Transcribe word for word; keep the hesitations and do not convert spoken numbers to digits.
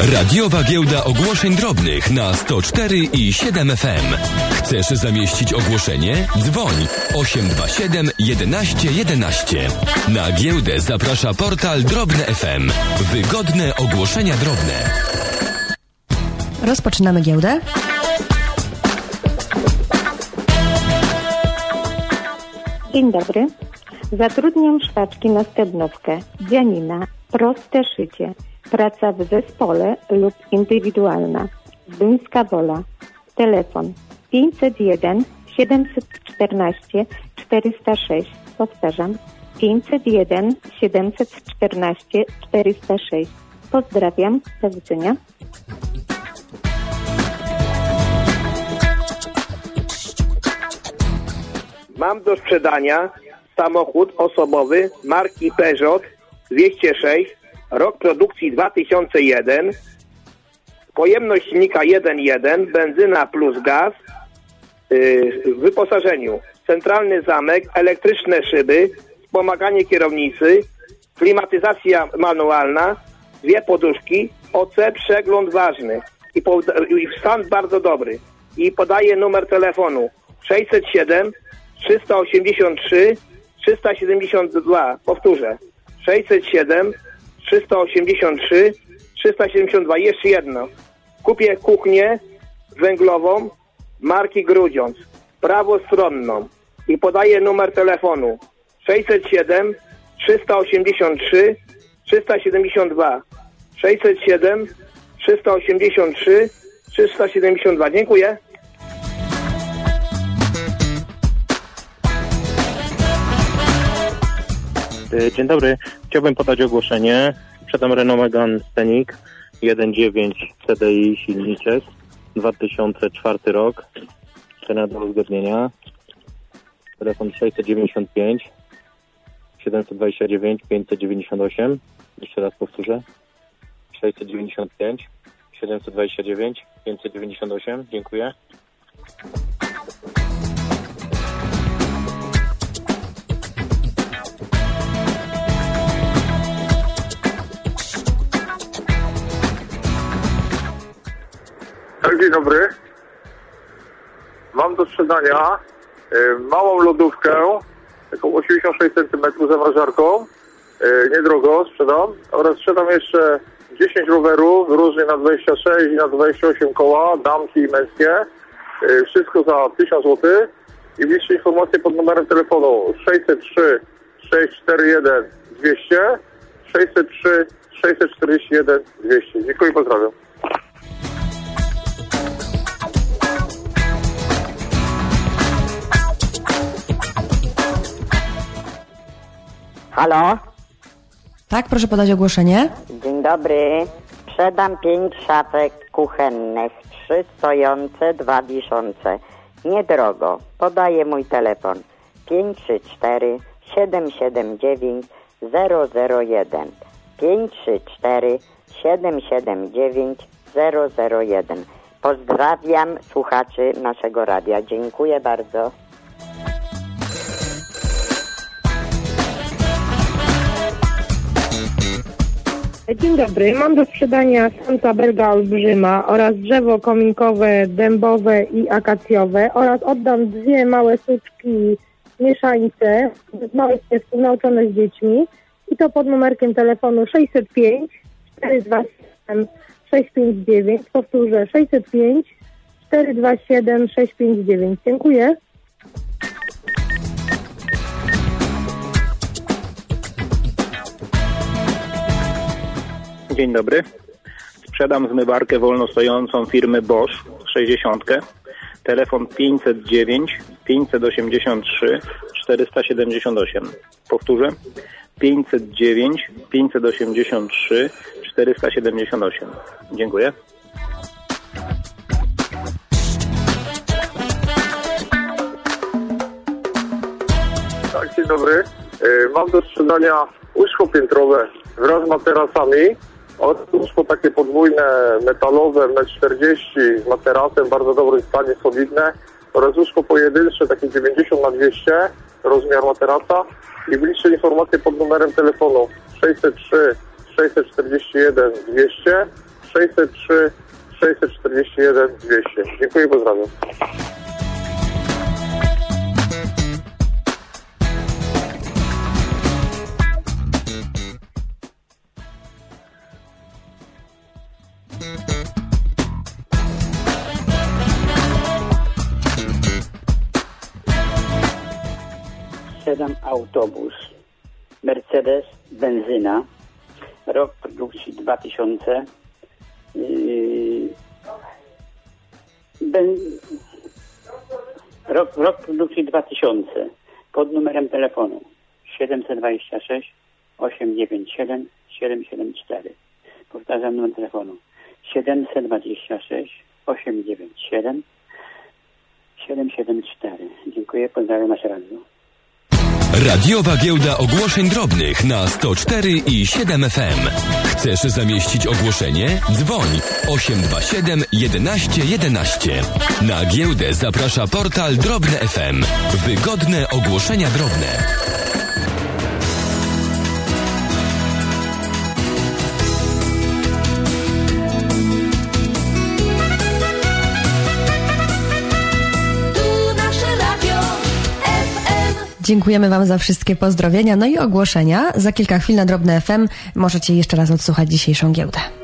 Radiowa Giełda Ogłoszeń Drobnych na sto cztery i siedem F M. Chcesz zamieścić ogłoszenie? Dzwoń osiem dwa siedem jedenaście jedenaście. Na giełdę zaprasza portal Drobne F M. Wygodne ogłoszenia drobne. Rozpoczynamy giełdę. Dzień dobry. Zatrudniam szwaczki na stebnówkę. Dzianina. Proste szycie. Praca w zespole lub indywidualna. Duńska Wola. Telefon pięćset jeden siedemset czternaście czterysta sześć. Powtarzam. pięćset jeden siedemset czternaście czterysta sześć. Pozdrawiam. Do widzenia. Mam do sprzedania samochód osobowy marki Peugeot dwieście sześć, rok produkcji dwa tysiące jeden, pojemność silnika jeden przecinek jeden, benzyna plus gaz, yy, w wyposażeniu centralny zamek, elektryczne szyby, wspomaganie kierownicy, klimatyzacja manualna, dwie poduszki, O C przegląd ważny i, po, i stan bardzo dobry. I podaję numer telefonu sześćset siedem trzysta osiemdziesiąt trzy trzysta siedemdziesiąt dwa. Powtórzę. sześćset siedem trzysta osiemdziesiąt trzy trzysta siedemdziesiąt dwa. Jeszcze jedno. Kupię kuchnię węglową marki Grudziądz, prawostronną i podaję numer telefonu sześćset siedem trzysta osiemdziesiąt trzy trzysta siedemdziesiąt dwa. sześćset siedem trzysta osiemdziesiąt trzy trzysta siedemdziesiąt dwa. Dziękuję. Dzień dobry. Chciałbym podać ogłoszenie. Sprzedam Renault Megane Scenic jeden przecinek dziewięć C D I silniczek, dwa tysiące czwarty rok. Cena do uzgodnienia. Telefon sześćset dziewięćdziesiąt pięć siedemset dwadzieścia dziewięć pięćset dziewięćdziesiąt osiem. Jeszcze raz powtórzę. sześćset dziewięćdziesiąt pięć siedemset dwadzieścia dziewięć pięćset dziewięćdziesiąt osiem. Dziękuję. Tak, dzień dobry. Mam do sprzedania y, małą lodówkę, taką osiemdziesiąt sześć centymetrów zamrażarką. Y, niedrogo sprzedam. Oraz sprzedam jeszcze dziesięć rowerów, różnie na dwadzieścia sześć i na dwadzieścia osiem koła, damki i męskie. Y, wszystko za tysiąc złotych. I bliższe informacje pod numerem telefonu sześćset trzy sześćset czterdzieści jeden dwieście, sześćset trzy sześćset czterdzieści jeden dwieście. Dziękuję i pozdrawiam. Halo? Tak, proszę podać ogłoszenie. Dzień dobry. Sprzedam pięć szafek kuchennych, trzy stojące, dwa wiszące. Niedrogo. Podaję mój telefon pięć trzy cztery siedem siedem dziewięć zero zero jeden. pięć trzy cztery siedem siedem dziewięć zero zero jeden. Pozdrawiam słuchaczy naszego radia. Dziękuję bardzo. Dzień dobry. Mam do sprzedania Santa Belga olbrzyma oraz drzewo kominkowe, dębowe i akacjowe oraz oddam dwie małe suczki mieszańce, małe współnauczone z dziećmi i to pod numerkiem telefonu sześćset pięć cztery dwa siedem sześć pięć dziewięć. Powtórzę sześćset pięć cztery dwa siedem sześć pięć dziewięć. Dziękuję. Dzień dobry. Sprzedam zmywarkę wolnostojącą firmy Bosch sześćdziesiąt. Telefon pięćset dziewięć pięćset osiemdziesiąt trzy czterysta siedemdziesiąt osiem. Powtórzę. pięćset dziewięć pięćset osiemdziesiąt trzy czterysta siedemdziesiąt osiem. Dziękuję. Tak, dzień dobry. Mam do sprzedania łóżko piętrowe wraz z materacami. Łóżko takie podwójne, metalowe, metr czterdzieści z materacem, w bardzo dobrym stanie, solidne. Oraz łóżko pojedyncze, takie dziewięćdziesiąt na dwieście, rozmiar materaca. I bliższe informacje pod numerem telefonu sześćset trzy sześćset czterdzieści jeden dwieście, sześćset trzy sześćset czterdzieści jeden dwieście. Dziękuję i pozdrawiam. Sprzedam autobus Mercedes, benzyna, rok produkcji dwa tysiące, yy, ben, rok, rok produkcji dwa tysiące, pod numerem telefonu siedem dwa sześć osiem dziewięć siedem siedem siedem cztery. Powtarzam numer telefonu siedem dwa sześć osiem dziewięć siedem siedem siedem cztery. Dziękuję, pozdrawiam nasze radio. Radiowa Giełda Ogłoszeń Drobnych na sto cztery i siedem F M. Chcesz zamieścić ogłoszenie? Dzwoń osiem dwa siedem jedenaście jedenaście. Na giełdę zaprasza portal Drobne F M. Wygodne ogłoszenia drobne. Dziękujemy Wam za wszystkie pozdrowienia, no i ogłoszenia. Za kilka chwil na Drobne F M możecie jeszcze raz odsłuchać dzisiejszą giełdę.